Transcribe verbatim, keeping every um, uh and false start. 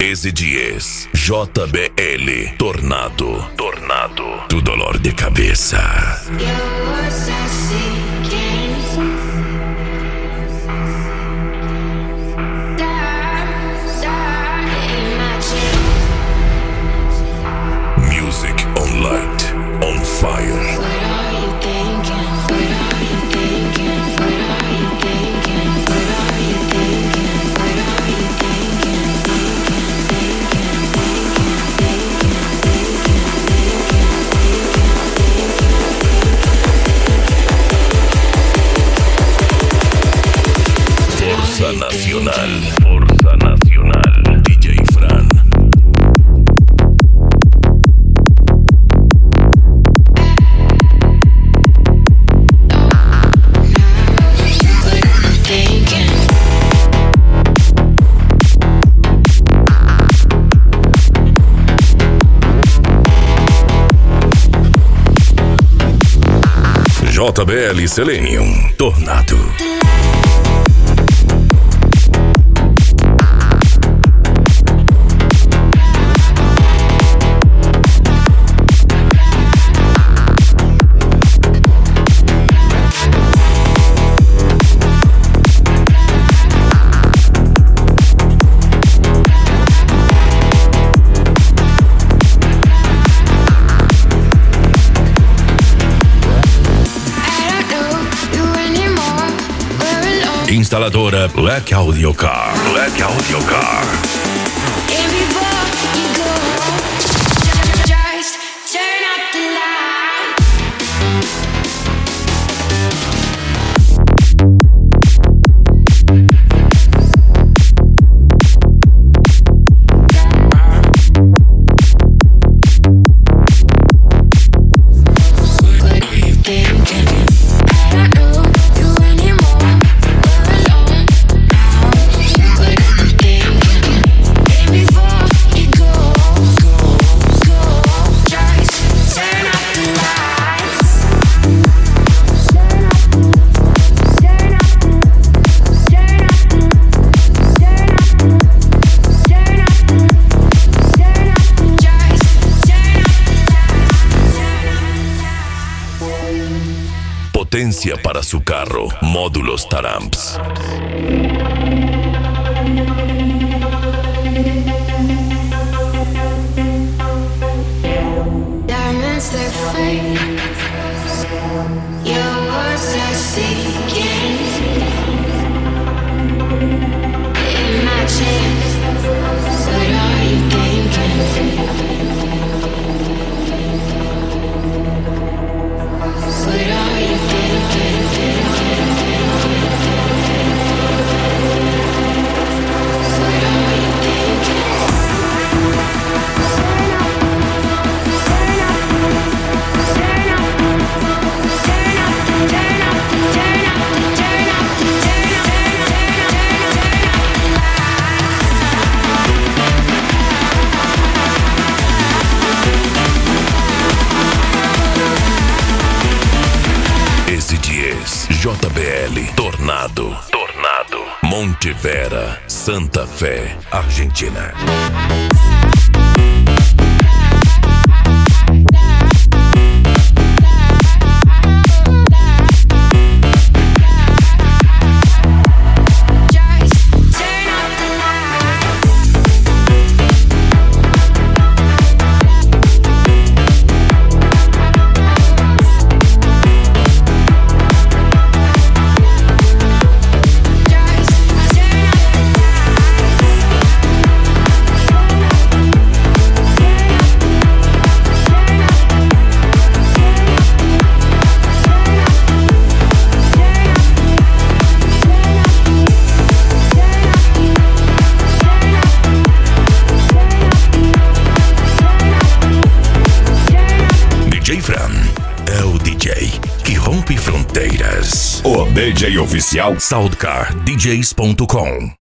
Easy Dias, J B L, Tornado, Tornado, tu dolor de cabeça. Music on light, on fire. Força Nacional, Força Nacional, D J Fran. J B L Selenium, Tornado. Instaladora Black Audio Car. Black Audio Car. Potencia para su carro, módulos Taramps. Diamonds that flame, your words are seeking. Imagine, what are you thinking? What are you J B L, Tornado, Tornado, Monte Vera, Santa Fé, Argentina. O D J oficial Soundcar D Js ponto com.